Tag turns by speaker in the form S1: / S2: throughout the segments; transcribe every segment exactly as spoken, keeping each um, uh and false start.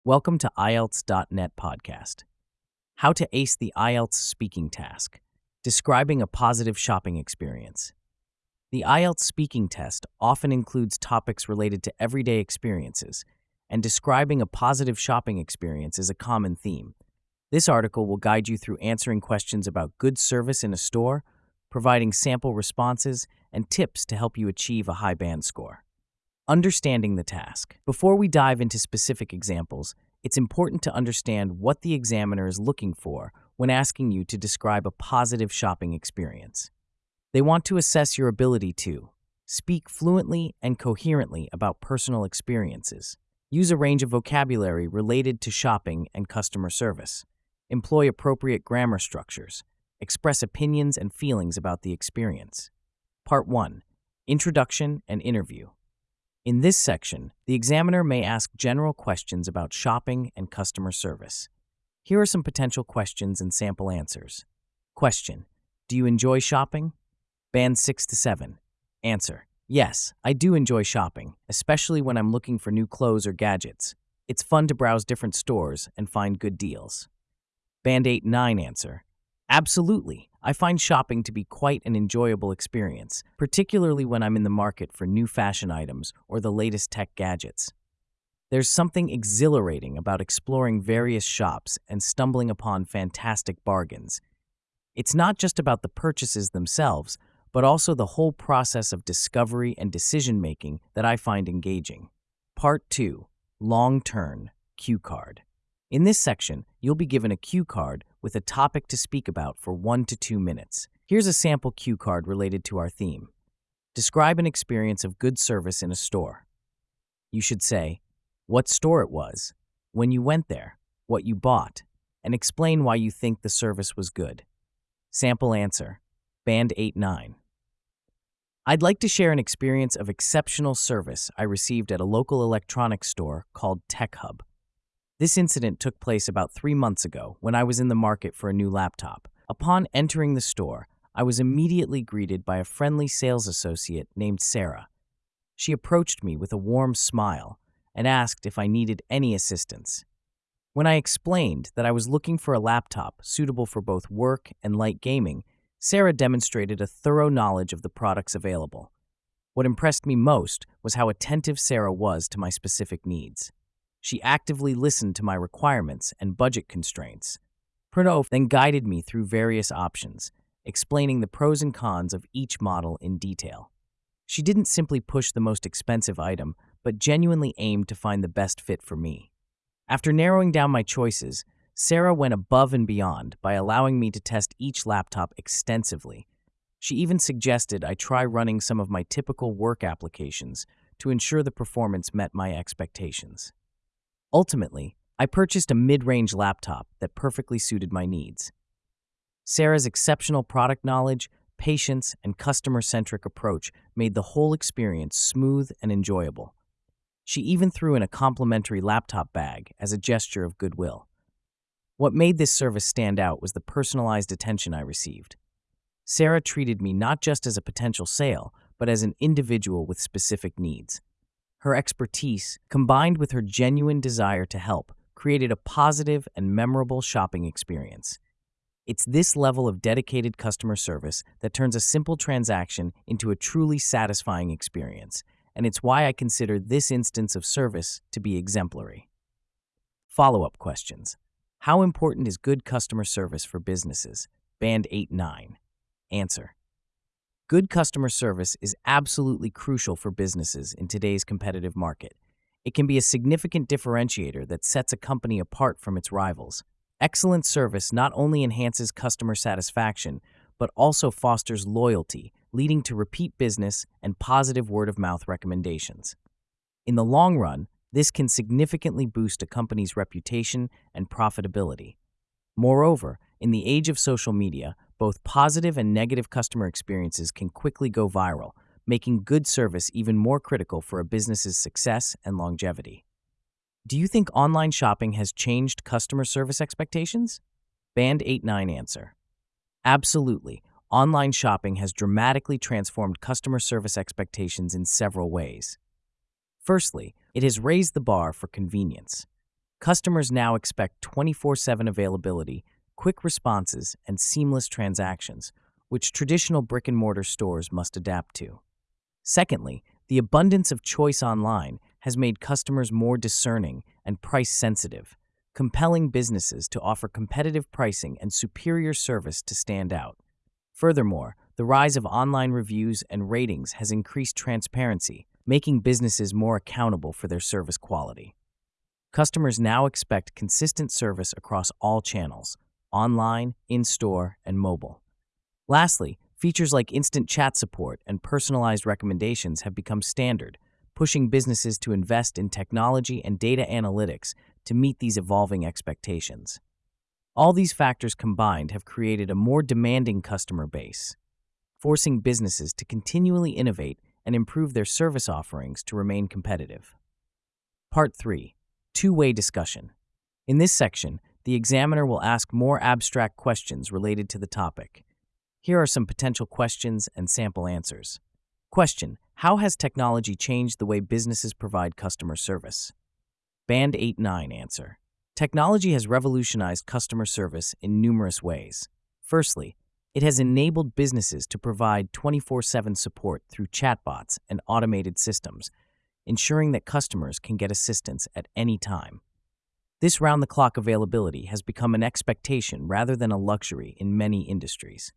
S1: Welcome to I E L T S dot net podcast. How to ace the I E L T S speaking task. Describing a positive shopping experience. The I E L T S speaking test often includes topics related to everyday experiences, and describing a positive shopping experience is a common theme. This article will guide you through answering questions about good service in a store, providing sample responses, and tips to help you achieve a high band score. Understanding the task. Before we dive into specific examples, it's important to understand what the examiner is looking for when asking you to describe a positive shopping experience. They want to assess your ability to speak fluently and coherently about personal experiences, use a range of vocabulary related to shopping and customer service, employ appropriate grammar structures, express opinions and feelings about the experience. Part one. Introduction and Interview. In this section, the examiner may ask general questions about shopping and customer service. Here are some potential questions and sample answers. Question: do you enjoy shopping? Band six to seven. Answer: yes, I do enjoy shopping, especially when I'm looking for new clothes or gadgets. It's fun to browse different stores and find good deals. Band eight nine. Answer: absolutely. I find shopping to be quite an enjoyable experience, particularly when I'm in the market for new fashion items or the latest tech gadgets. There's something exhilarating about exploring various shops and stumbling upon fantastic bargains. It's not just about the purchases themselves, but also the whole process of discovery and decision-making that I find engaging. Part two. Long-Term Cue Card. In this section, you'll be given a cue card with a topic to speak about for one to two minutes. Here's a sample cue card related to our theme. Describe an experience of good service in a store. You should say what store it was, when you went there, what you bought, and explain why you think the service was good. Sample answer: Band eight nine. I'd like to share an experience of exceptional service I received at a local electronics store called Tech Hub. This incident took place about three months ago when I was in the market for a new laptop. Upon entering the store, I was immediately greeted by a friendly sales associate named Sarah. She approached me with a warm smile and asked if I needed any assistance. When I explained that I was looking for a laptop suitable for both work and light gaming, Sarah demonstrated a thorough knowledge of the products available. What impressed me most was how attentive Sarah was to my specific needs. She actively listened to my requirements and budget constraints. Pranav then guided me through various options, explaining the pros and cons of each model in detail. She didn't simply push the most expensive item, but genuinely aimed to find the best fit for me. After narrowing down my choices, Sarah went above and beyond by allowing me to test each laptop extensively. She even suggested I try running some of my typical work applications to ensure the performance met my expectations. Ultimately, I purchased a mid-range laptop that perfectly suited my needs. Sarah's exceptional product knowledge, patience, and customer-centric approach made the whole experience smooth and enjoyable. She even threw in a complimentary laptop bag as a gesture of goodwill. What made this service stand out was the personalized attention I received. Sarah treated me not just as a potential sale, but as an individual with specific needs. Her expertise, combined with her genuine desire to help, created a positive and memorable shopping experience. It's this level of dedicated customer service that turns a simple transaction into a truly satisfying experience, and it's why I consider this instance of service to be exemplary. Follow-up questions. How important is good customer service for businesses? Band eight nine. Answer: good customer service is absolutely crucial for businesses in today's competitive market. It can be a significant differentiator that sets a company apart from its rivals. Excellent service not only enhances customer satisfaction, but also fosters loyalty, leading to repeat business and positive word-of-mouth recommendations. In the long run, this can significantly boost a company's reputation and profitability. Moreover, in the age of social media, both positive and negative customer experiences can quickly go viral, making good service even more critical for a business's success and longevity. Do you think online shopping has changed customer service expectations? Band eight nine. Answer: absolutely. Online shopping has dramatically transformed customer service expectations in several ways. Firstly, it has raised the bar for convenience. Customers now expect twenty-four seven availability, quick responses, and seamless transactions, which traditional brick-and-mortar stores must adapt to. Secondly, the abundance of choice online has made customers more discerning and price-sensitive, compelling businesses to offer competitive pricing and superior service to stand out. Furthermore, the rise of online reviews and ratings has increased transparency, making businesses more accountable for their service quality. Customers now expect consistent service across all channels: online, in-store, and mobile. Lastly, features like instant chat support and personalized recommendations have become standard, pushing businesses to invest in technology and data analytics to meet these evolving expectations. All these factors combined have created a more demanding customer base, forcing businesses to continually innovate and improve their service offerings to remain competitive. Part three. Two-way discussion. In this section, the examiner will ask more abstract questions related to the topic. Here are some potential questions and sample answers. Question: how has technology changed the way businesses provide customer service? Band eight nine answer: technology has revolutionized customer service in numerous ways. Firstly, it has enabled businesses to provide twenty-four seven support through chatbots and automated systems, ensuring that customers can get assistance at any time. This round-the-clock availability has become an expectation rather than a luxury in many industries.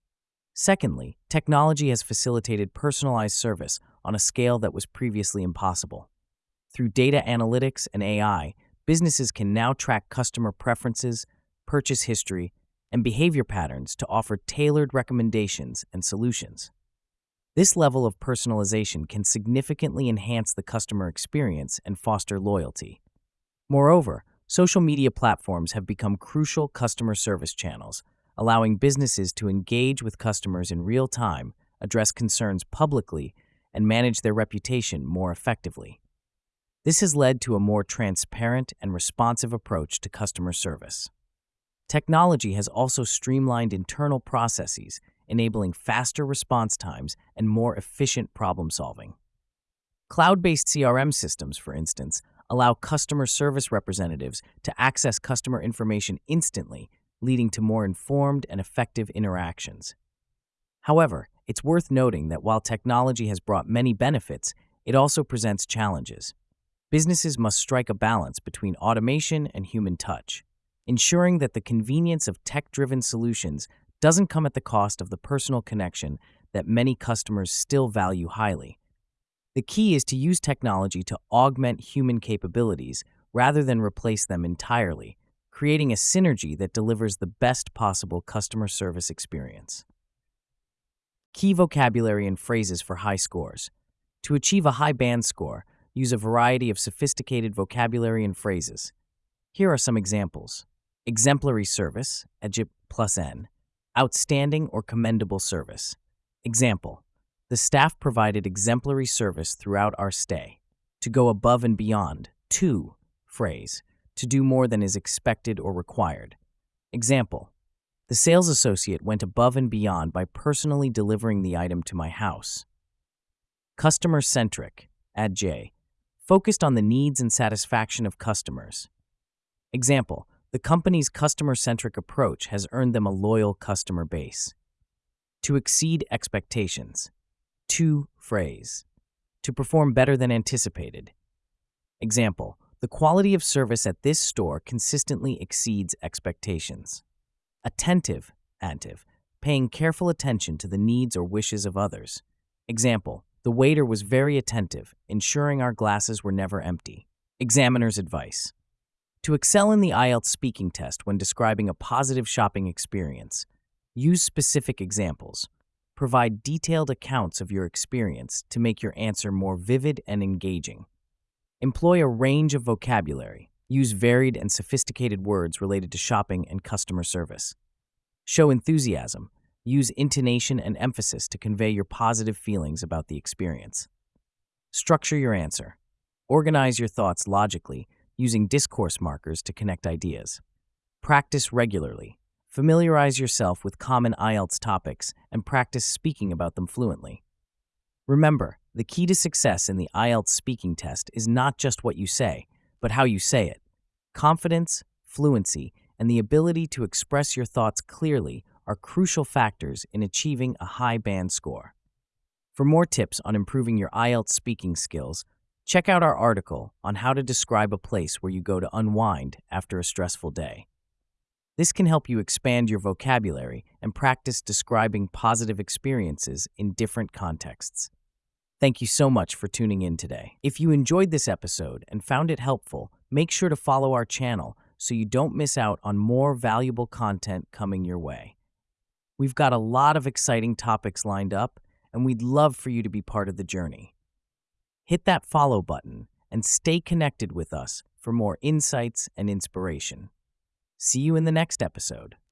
S1: Secondly, technology has facilitated personalized service on a scale that was previously impossible. Through data analytics and A I, businesses can now track customer preferences, purchase history, and behavior patterns to offer tailored recommendations and solutions. This level of personalization can significantly enhance the customer experience and foster loyalty. Moreover, social media platforms have become crucial customer service channels, allowing businesses to engage with customers in real time, address concerns publicly, and manage their reputation more effectively. This has led to a more transparent and responsive approach to customer service. Technology has also streamlined internal processes, enabling faster response times and more efficient problem-solving. Cloud-based C R M systems, for instance, allow customer service representatives to access customer information instantly, leading to more informed and effective interactions. However, it's worth noting that while technology has brought many benefits, it also presents challenges. Businesses must strike a balance between automation and human touch, ensuring that the convenience of tech-driven solutions doesn't come at the cost of the personal connection that many customers still value highly. The key is to use technology to augment human capabilities rather than replace them entirely, creating a synergy that delivers the best possible customer service experience. Key vocabulary and phrases for high scores. To achieve a high band score, use a variety of sophisticated vocabulary and phrases. Here are some examples. Exemplary service, Egypt plus N. Outstanding or commendable service. Example: the staff provided exemplary service throughout our stay. To go above and beyond. To phrase: to do more than is expected or required. Example: the sales associate went above and beyond by personally delivering the item to my house. Customer-centric, add J. Focused on the needs and satisfaction of customers. Example: the company's customer-centric approach has earned them a loyal customer base. To exceed expectations. To phrase: to perform better than anticipated. Example: the quality of service at this store consistently exceeds expectations. Attentive, attentive, paying careful attention to the needs or wishes of others. Example: the waiter was very attentive, ensuring our glasses were never empty. Examiner's advice. To excel in the I E L T S speaking test when describing a positive shopping experience, use specific examples. Provide detailed accounts of your experience to make your answer more vivid and engaging. Employ a range of vocabulary. Use varied and sophisticated words related to shopping and customer service. Show enthusiasm. Use intonation and emphasis to convey your positive feelings about the experience. Structure your answer. Organize your thoughts logically, using discourse markers to connect ideas. Practice regularly. Familiarize yourself with common I E L T S topics and practice speaking about them fluently. Remember, the key to success in the I E L T S speaking test is not just what you say, but how you say it. Confidence, fluency, and the ability to express your thoughts clearly are crucial factors in achieving a high band score. For more tips on improving your I E L T S speaking skills, check out our article on how to describe a place where you go to unwind after a stressful day. This can help you expand your vocabulary and practice describing positive experiences in different contexts. Thank you so much for tuning in today. If you enjoyed this episode and found it helpful, make sure to follow our channel so you don't miss out on more valuable content coming your way. We've got a lot of exciting topics lined up, and we'd love for you to be part of the journey. Hit that follow button and stay connected with us for more insights and inspiration. See you in the next episode.